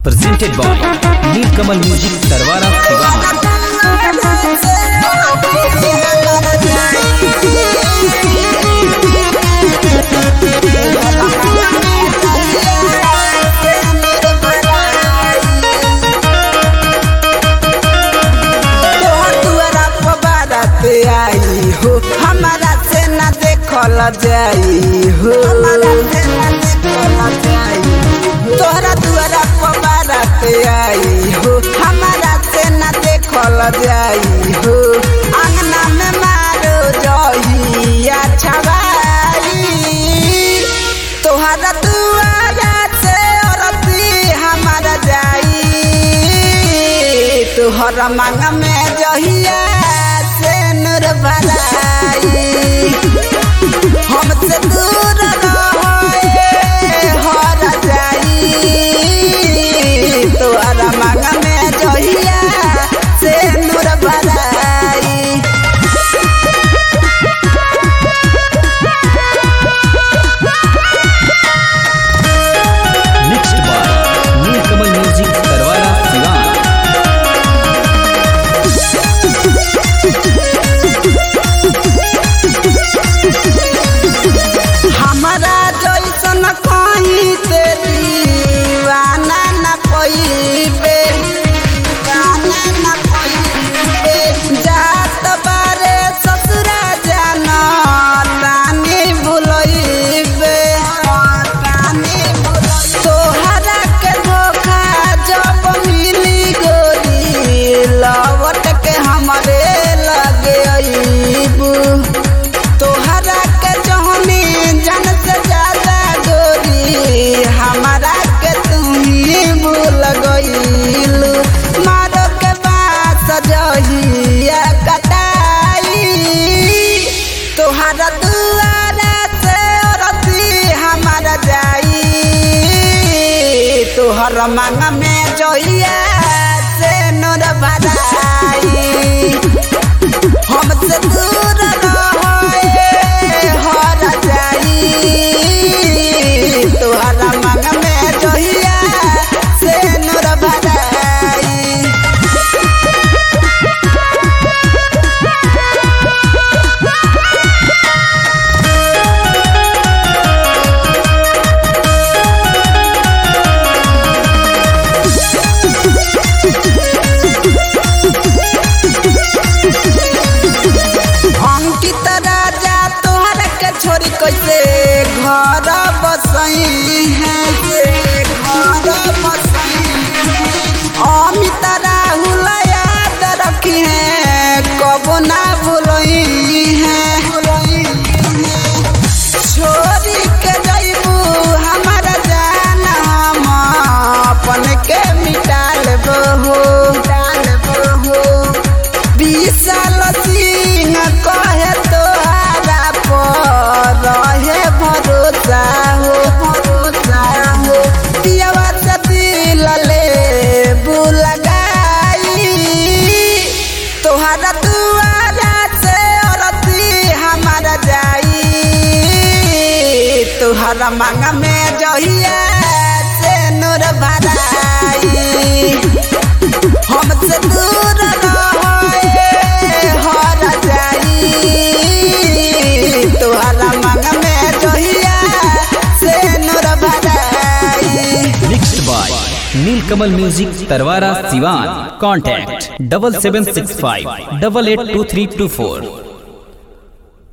presented by Nilkamal Music Tarwara Siwan। आई हो हमारा से न देखल जाई हो, तोहरा दुआरा पबारत आई हो हमारा से न देखल जाई हो। अंगना में मारो जहिया छवाई, तोहरा दुआरा से औरती हमारा जाई, तोहरा मांग में जहिया नूर भलाई हमसे दूर रहे हर जाई, तोहरा मांग में जहिया से नूर भलाई। Mixed by Nilkamal Music Tarwara Siwan। हमारा जैसन कहीं से दीवाना न पइबे, जात बारे ससुरा जाना तानी भुलइबे, तोहरा के धोखा जब मिली गोरी लौट के हमारे लगे अइबू, तोहरा के जहनी जन से ज्यादा गोरी हमारा के तुम्ही भूल गइलू। मारो के बात जहिया कटाई, तोहरा दुआरा से औरती हमारा जाई, तोहरा मांग में जहिया से नूर भराई हमसे दूर रहे हर जाई, तोहरा मांग में जहिया से नूर भराई। अंकित राजा तोहरा के छोरी कैसे घर बसई है, अमित राहुल याद रखी है कबो ना भूलई है, छोरी के जइबू हमारा जान हम अपन के मिटा लेबो विशाल सिंह कहे तोहरा पर रहे भरोसा हो, पियवा से दिल ले बुलगाई, तोहरा दुआरा से औरती हमारा जाई, तोहरा मांग में जहिया से नूर भराई हमसे दूर रहे हर जाई, तोहरा मांग में जहिया से नूर भराई। Mixed by Nilkamal Music Tarwara Siwan। Contact 7765 882324।